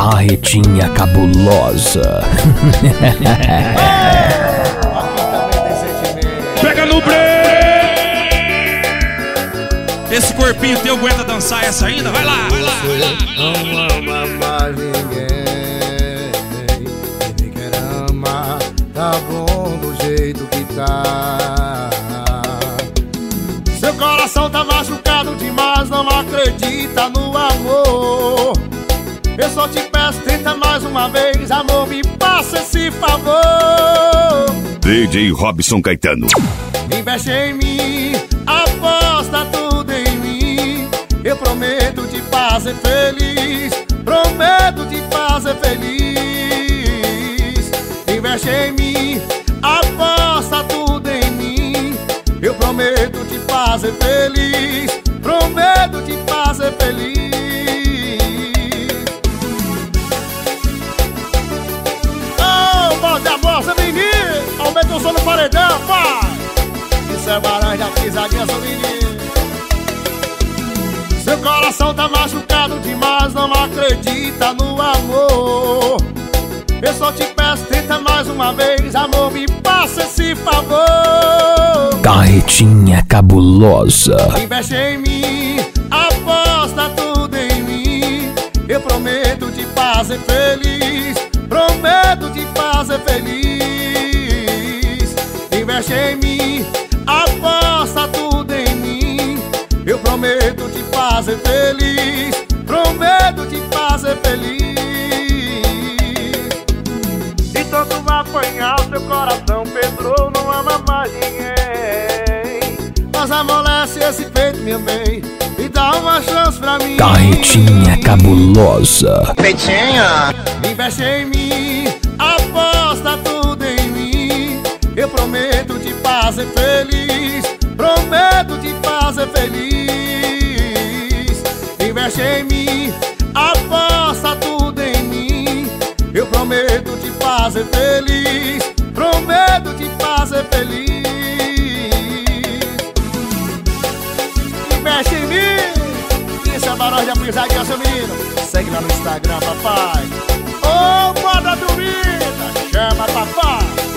Carretinha cabulosa. Pega no break! Esse corpinho teu aguenta dançar essa ainda? Vai lá, vai lá, vai lá. Não ama mais ninguém. Ninguém quer amar. Tá bom do jeito que tá. Seu coração tá machucado demais. Não acredita no amor. Eu só te peço, tenta mais uma vez. Amor, me passa esse favor. DJ Robson Caetano. Investe em mim, aposta tudo em mim. Eu prometo te fazer feliz. Prometo te fazer feliz. Investe em mim, aposta tudo em mim. Eu prometo te fazer feliz. Prometo te fazer feliz. Oh, voz da moça, menino, aumenta o som no paredão, pai. Isso é barulho, pisadinha, seu menino. Seu coração tá machucado demais, não acredita no amor. Eu só te peço, tenta mais uma vez. Amor, me passa esse favor. Carretinha cabulosa. Investe em mim, aposta tudo em mim. Eu prometo te fazer feliz. Prometo te fazer feliz. Investe em mim, aposta tudo em mim. Eu prometo te fazer feliz. Prometo te fazer feliz. Então tu vai apanhar o seu coração, Pedro, não ama mais ninguém. Mas amolece esse peito, meu bem, e dá uma chance pra mim. Carretinha cabulosa. Peitinha. Investe em mim, aposta tudo em mim. Eu prometo te fazer feliz. Prometo te fazer feliz. Investe em mim, aposta tudo em mim. Eu prometo te fazer feliz. Prometo te fazer feliz. Investe em mim. Isso é barulho da pisadinha, seu menino. Segue lá no Instagram, papai. Ô, moda dormida, chama papai.